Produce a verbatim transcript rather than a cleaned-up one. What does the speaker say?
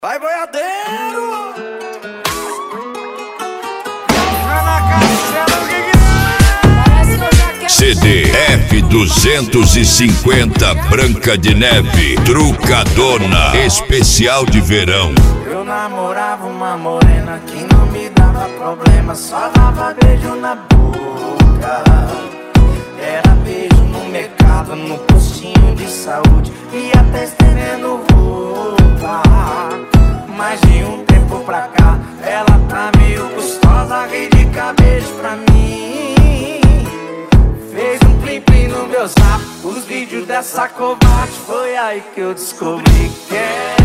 Vai, boiadeiro! C D F duzentos e cinquenta Branca de Neve, Trucadona, especial de verão. Eu namorava uma morena que não me dava problema, só dava beijo na boca. Era beijo no mercado, no postinho de saúde e até estendendo roupa. Mas de um tempo pra cá, ela tá meio gostosa, ri de cabeça pra mim. Fez um plim-plim no meu zap, os vídeos dessa covarde, foi aí que eu descobri que é